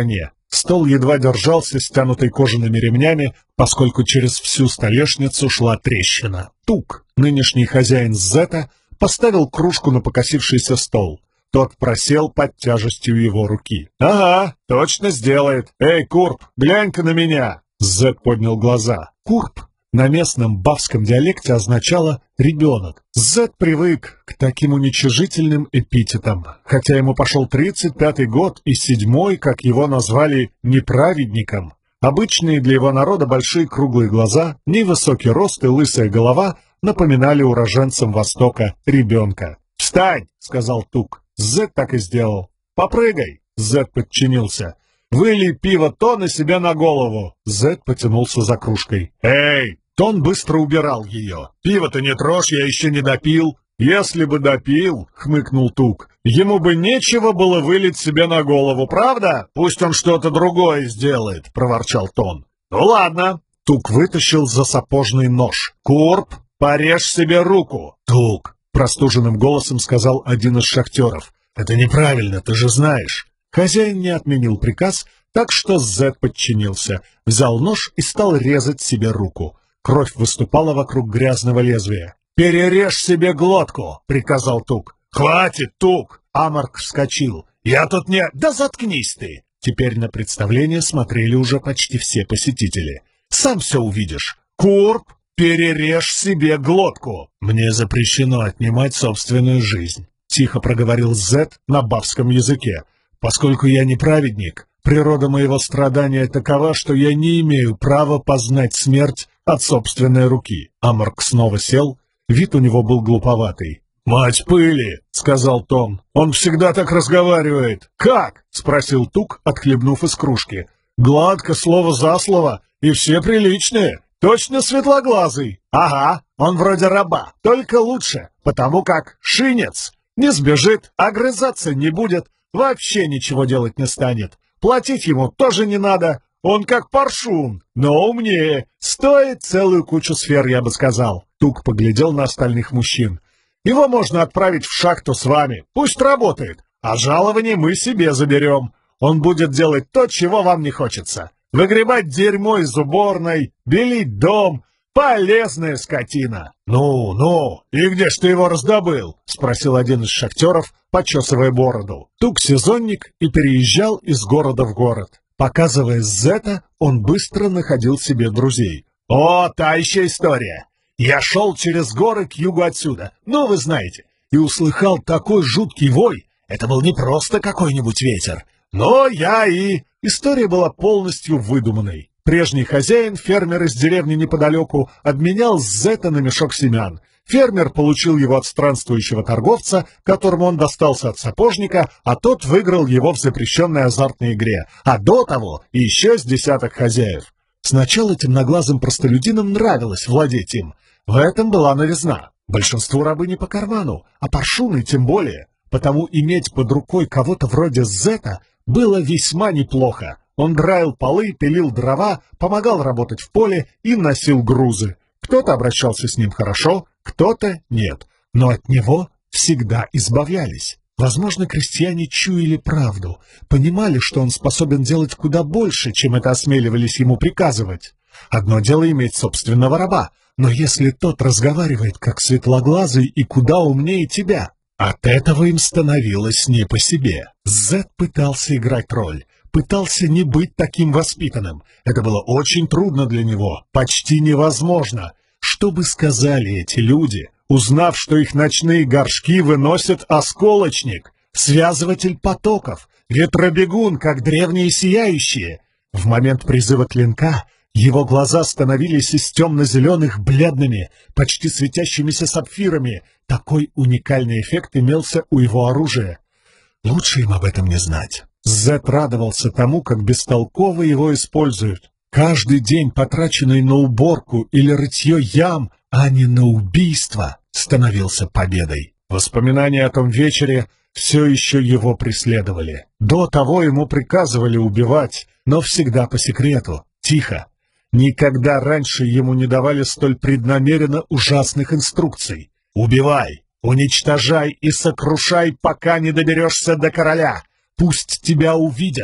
Стол едва держался стянутой кожаными ремнями, поскольку через всю столешницу шла трещина. Тук, нынешний хозяин Зета, поставил кружку на покосившийся стол. Тот просел под тяжестью его руки. «Ага, точно сделает. Эй, Курп, глянь-ка на меня!» Зет поднял глаза. Курп на местном бавском диалекте означало «ребенок». Зет привык к таким уничижительным эпитетам, хотя ему пошел тридцать пятый год и седьмой, как его назвали, неправедником. Обычные для его народа большие круглые глаза, невысокий рост и лысая голова напоминали уроженцам Востока ребенка. «Встань!» — сказал Тук. Зет так и сделал. «Попрыгай!» — Зет подчинился. «Вылей пиво Тона себе на голову!» Зет потянулся за кружкой. «Эй!» Тон быстро убирал ее. «Пиво-то не трожь, я еще не допил!» «Если бы допил!» — хмыкнул Тук. «Ему бы нечего было вылить себе на голову, правда? Пусть он что-то другое сделает!» — проворчал Тон. «Ну ладно!» Тук вытащил за сапожный нож. «Курп, порежь себе руку!» «Тук!» — простуженным голосом сказал один из шахтеров. «Это неправильно, ты же знаешь!» Хозяин не отменил приказ, так что Зет подчинился, взял нож и стал резать себе руку. Кровь выступала вокруг грязного лезвия. «Перережь себе глотку!» — приказал Тук. «Хватит, Тук!» — Амарк вскочил. «Я тут не...» «Да заткнись ты!» Теперь на представление смотрели уже почти все посетители. «Сам все увидишь. Курп, перережь себе глотку!» «Мне запрещено отнимать собственную жизнь», — тихо проговорил Зет на бавском языке. «Поскольку я не праведник, природа моего страдания такова, что я не имею права познать смерть от собственной руки». Амарк снова сел, вид у него был глуповатый. «Мать пыли!» — сказал Том. «Он всегда так разговаривает». «Как?» — спросил Тук, отхлебнув из кружки. «Гладко, слово за слово, и все приличные. Точно светлоглазый. Ага, он вроде раба, только лучше, потому как шинец. Не сбежит, огрызаться не будет, вообще ничего делать не станет. Платить ему тоже не надо. Он как паршун, но умнее. Стоит целую кучу сфер, я бы сказал». Тук поглядел на остальных мужчин. «Его можно отправить в шахту с вами. Пусть работает, а жалование мы себе заберем. Он будет делать то, чего вам не хочется. Выгребать дерьмо из уборной, белить дом. Полезная скотина». «Ну, ну, и где ж ты его раздобыл?» — спросил один из шахтеров, почесывая бороду. Тук сезонник и переезжал из города в город. Показывая Зета, он быстро находил себе друзей. «О, та еще история! Я шел через горы к югу отсюда, ну вы знаете, и услыхал такой жуткий вой. Это был не просто какой-нибудь ветер, но я и...» История была полностью выдуманной. Прежний хозяин, фермер из деревни неподалеку, обменял Зета на мешок семян. Фермер получил его от странствующего торговца, которому он достался от сапожника, а тот выиграл его в запрещенной азартной игре, а до того еще с десяток хозяев. Сначала темноглазым простолюдинам нравилось владеть им. В этом была новизна. Большинству рабы не по карману, а паршуны тем более. Потому иметь под рукой кого-то вроде Зета было весьма неплохо. Он драил полы, пилил дрова, помогал работать в поле и носил грузы. Кто-то обращался с ним хорошо, кто-то нет, но от него всегда избавлялись. Возможно, крестьяне чуяли правду, понимали, что он способен делать куда больше, чем это осмеливались ему приказывать. Одно дело иметь собственного раба, но если тот разговаривает как светлоглазый и куда умнее тебя, от этого им становилось не по себе. Зет пытался играть роль, пытался не быть таким воспитанным. Это было очень трудно для него, почти невозможно. Что бы сказали эти люди, узнав, что их ночные горшки выносят осколочник, связыватель потоков, ветробегун, как древние сияющие? В момент призыва клинка его глаза становились из темно-зеленых бледными, почти светящимися сапфирами. Такой уникальный эффект имелся у его оружия. Лучше им об этом не знать. Зет радовался тому, как бестолково его используют. Каждый день, потраченный на уборку или рытье ям, а не на убийство, становился победой. Воспоминания о том вечере все еще его преследовали. До того ему приказывали убивать, но всегда по секрету, тихо. Никогда раньше ему не давали столь преднамеренно ужасных инструкций. «Убивай, уничтожай и сокрушай, пока не доберешься до короля. Пусть тебя увидят,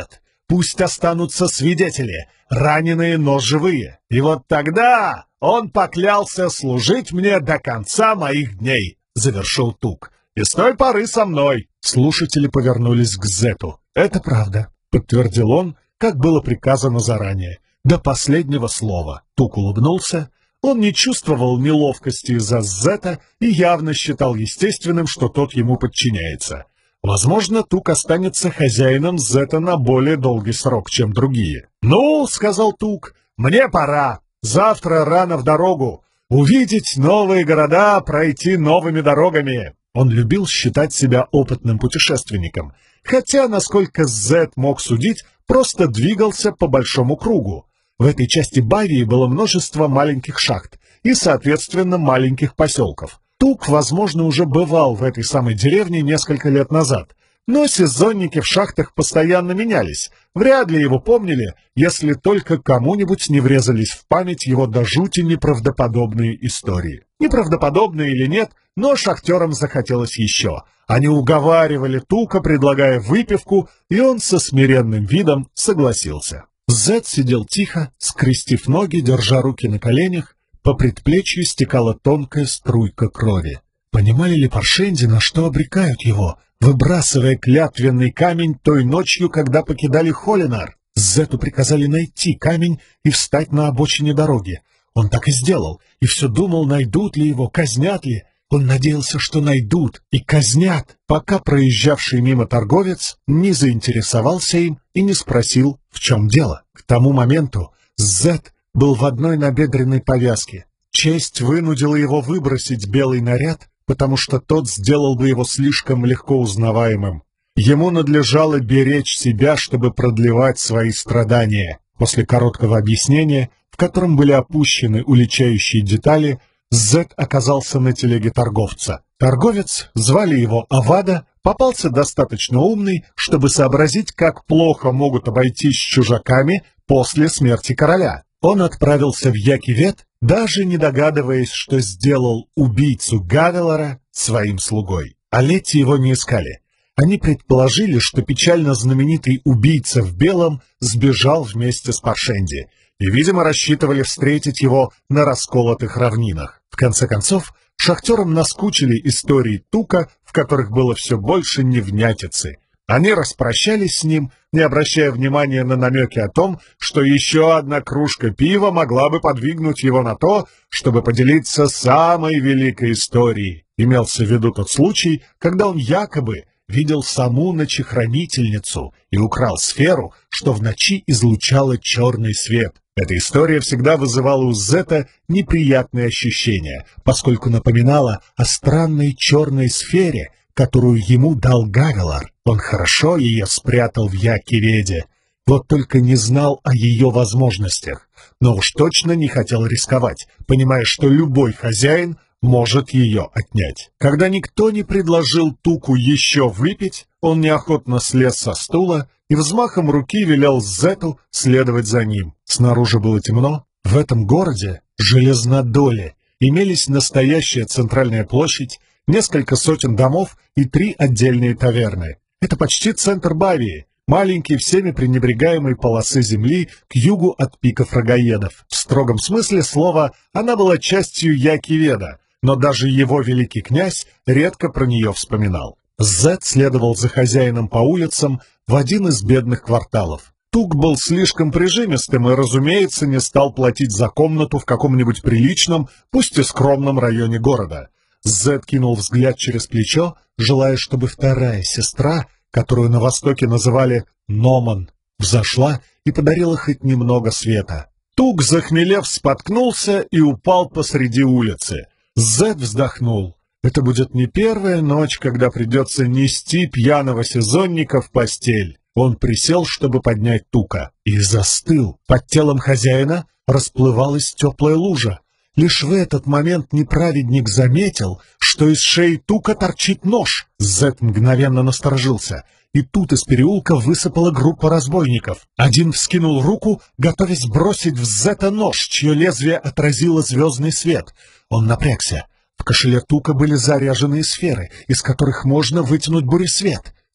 Пусть останутся свидетели, раненые, но живые. И вот тогда он поклялся служить мне до конца моих дней», — завершил Тук. «И с той поры со мной». Слушатели повернулись к Зету. «Это правда», — подтвердил он, как было приказано заранее. До последнего слова. Тук улыбнулся. Он не чувствовал неловкости из-за Зета и явно считал естественным, что тот ему подчиняется. Возможно, Тук останется хозяином Зета на более долгий срок, чем другие. «Ну, — сказал Тук, — мне пора. Завтра рано в дорогу. Увидеть новые города, пройти новыми дорогами». Он любил считать себя опытным путешественником, хотя, насколько Зет мог судить, просто двигался по большому кругу. В этой части Бавии было множество маленьких шахт и, соответственно, маленьких поселков. Тук, возможно, уже бывал в этой самой деревне несколько лет назад, но сезонники в шахтах постоянно менялись. Вряд ли его помнили, если только кому-нибудь не врезались в память его до жути неправдоподобные истории. Неправдоподобные или нет, но шахтерам захотелось еще. Они уговаривали Тука, предлагая выпивку, и он со смиренным видом согласился. Зет сидел тихо, скрестив ноги, держа руки на коленях. По предплечью стекала тонкая струйка крови. Понимали ли Паршенди, на что обрекают его, выбрасывая клятвенный камень той ночью, когда покидали Холинар? Зету приказали найти камень и встать на обочине дороги. Он так и сделал, и все думал, найдут ли его, казнят ли. Он надеялся, что найдут и казнят, пока проезжавший мимо торговец не заинтересовался им и не спросил, в чем дело. К тому моменту Зет был в одной набедренной повязке. Честь вынудила его выбросить белый наряд, потому что тот сделал бы его слишком легко узнаваемым. Ему надлежало беречь себя, чтобы продлевать свои страдания. После короткого объяснения, в котором были опущены уличающие детали, Зет оказался на телеге торговца. Торговец, звали его Авада, попался достаточно умный, чтобы сообразить, как плохо могут обойтись с чужаками после смерти короля. Он отправился в Якивет, даже не догадываясь, что сделал убийцу Гавелора своим слугой. А Летти его не искали. Они предположили, что печально знаменитый убийца в белом сбежал вместе с Паршенди, и, видимо, рассчитывали встретить его на расколотых равнинах. В конце концов, шахтерам наскучили истории Тука, в которых было все больше невнятицы. Они распрощались с ним, не обращая внимания на намеки о том, что еще одна кружка пива могла бы подвигнуть его на то, чтобы поделиться самой великой историей. Имелся в виду тот случай, когда он якобы видел саму ночехранительницу и украл сферу, что в ночи излучала черный свет. Эта история всегда вызывала у Зета неприятные ощущения, поскольку напоминала о странной черной сфере, которую ему дал Гавелор. Он хорошо ее спрятал в Якиведе, вот только не знал о ее возможностях, но уж точно не хотел рисковать, понимая, что любой хозяин может ее отнять. Когда никто не предложил Туку еще выпить, он неохотно слез со стула и взмахом руки велел Зету следовать за ним. Снаружи было темно. В этом городе, Железнодоле, имелись настоящая центральная площадь, несколько сотен домов и три отдельные таверны. Это почти центр Бавии, маленький, всеми пренебрегаемой полосы земли к югу от пиков рогаедов. В строгом смысле слова она была частью Якиведа, но даже его великий князь редко про нее вспоминал. Зет следовал за хозяином по улицам в один из бедных кварталов. Тук был слишком прижимистым и, разумеется, не стал платить за комнату в каком-нибудь приличном, пусть и скромном районе города. Зет кинул взгляд через плечо, желая, чтобы вторая сестра, которую на Востоке называли Номан, взошла и подарила хоть немного света. Тук, захмелев, споткнулся и упал посреди улицы. Зет вздохнул. Это будет не первая ночь, когда придется нести пьяного сезонника в постель. Он присел, чтобы поднять Тука, и застыл. Под телом хозяина расплывалась теплая лужа. Лишь в этот момент неправедник заметил, что из шеи Тука торчит нож. Зет мгновенно насторожился, и тут из переулка высыпала группа разбойников. Один вскинул руку, готовясь бросить в Зета нож, чье лезвие отразило звездный свет. Он напрягся. В кошеле Тука были заряженные сферы, из которых можно вытянуть буресвет.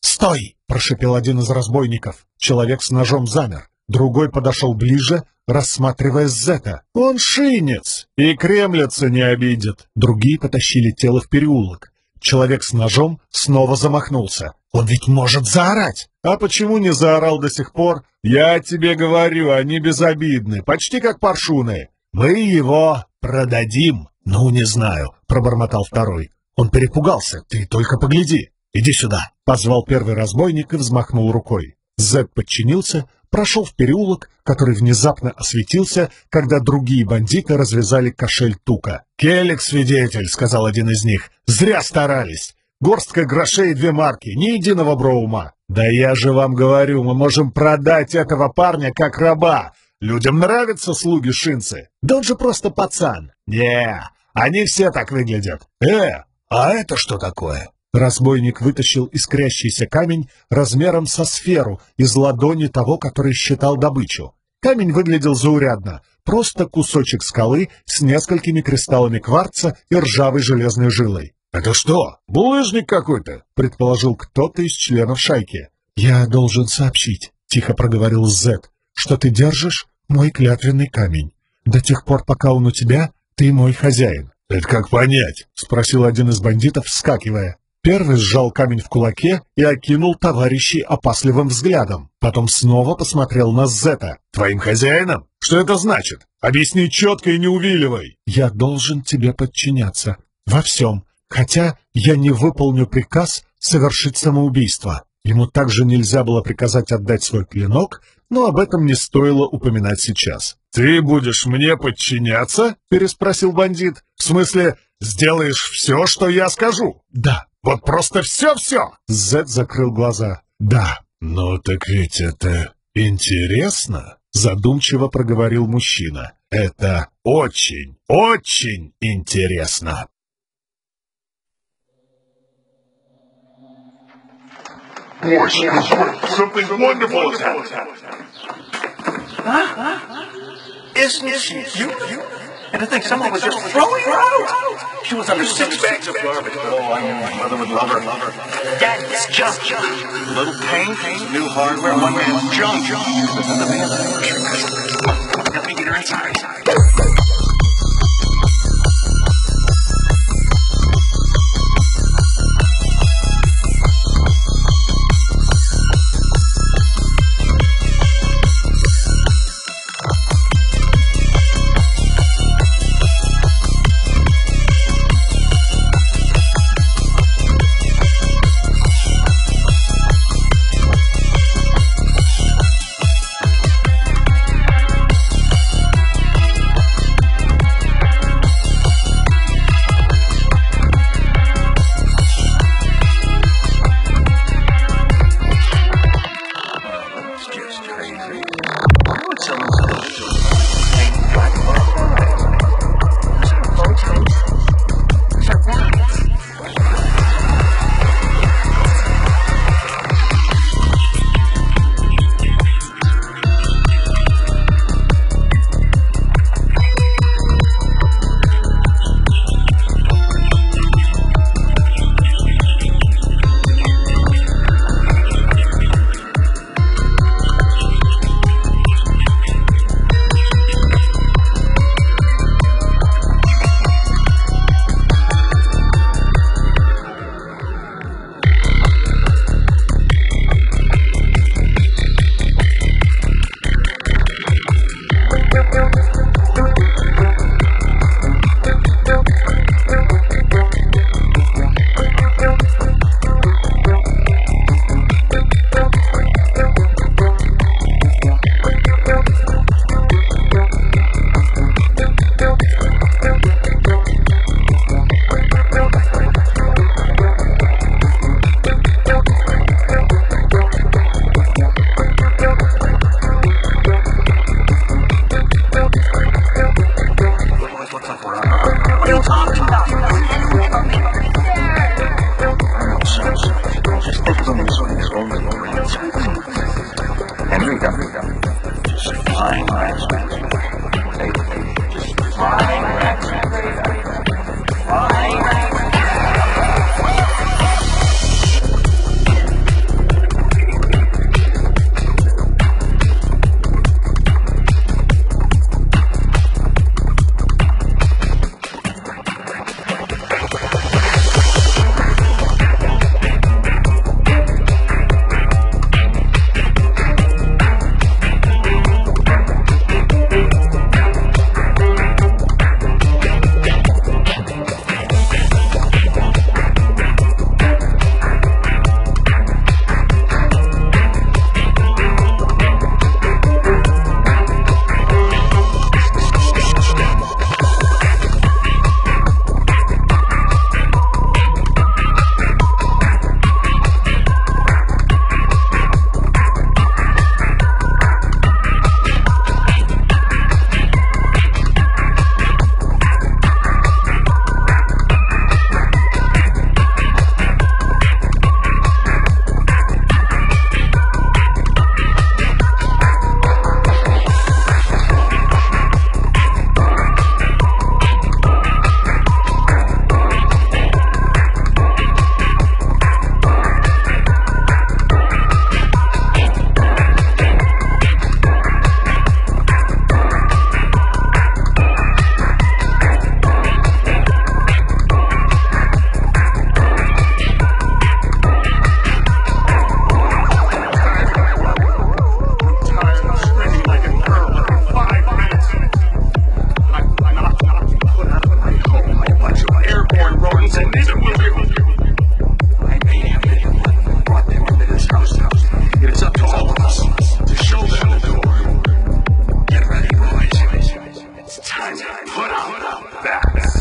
«Стой!» — прошипел один из разбойников. Человек с ножом замер. Другой подошел ближе, рассматривая Зета. «Он шинец и кремлица не обидит». Другие потащили тело в переулок. Человек с ножом снова замахнулся. «Он ведь может заорать!» «А почему не заорал до сих пор?» «Я тебе говорю, они безобидны, почти как паршуны. Мы его продадим». «Ну, не знаю», — пробормотал второй. «Он перепугался, ты только погляди. Иди сюда», — позвал первый разбойник и взмахнул рукой. Зет подчинился, прошел в переулок, который внезапно осветился, когда другие бандиты развязали кошель Тука. «Келлик свидетель», — сказал один из них. «Зря старались. Горстка грошей и две марки, ни единого броума». «Да я же вам говорю, мы можем продать этого парня как раба. Людям нравятся слуги-шинцы. Да он же просто пацан». «Не, они все так выглядят». «Э, а это что такое?» Разбойник вытащил искрящийся камень размером со сферу из ладони того, который считал добычу. Камень выглядел заурядно, просто кусочек скалы с несколькими кристаллами кварца и ржавой железной жилой. «Это что, булыжник какой-то?» — предположил кто-то из членов шайки. «Я должен сообщить», — тихо проговорил Зет, — «что ты держишь мой клятвенный камень. До тех пор, пока он у тебя, ты мой хозяин». «Это как понять?» — спросил один из бандитов, вскакивая. Первый сжал камень в кулаке и окинул товарищей опасливым взглядом. Потом снова посмотрел на Зета. «Твоим хозяином? Что это значит? Объясни четко и не увиливай!» «Я должен тебе подчиняться. Во всем. Хотя я не выполню приказ совершить самоубийство». Ему также нельзя было приказать отдать свой клинок, но об этом не стоило упоминать сейчас. «Ты будешь мне подчиняться?» — переспросил бандит. «В смысле, сделаешь все, что я скажу?» «Да». «Вот просто все-все!» Зет закрыл глаза. «Да». «Ну так ведь это интересно», — задумчиво проговорил мужчина. «Это очень, очень интересно». Something wonderful has happened. Huh? Isn't she beautiful? And to think someone was just throwing her out. She was under six bags of garbage. Oh, I know my mother would love her. Daddy's junk. A little paint, new hardware, one man's junk. This is the man's anniversary. Let me get her inside. put out that.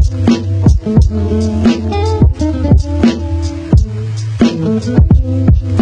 Thank you.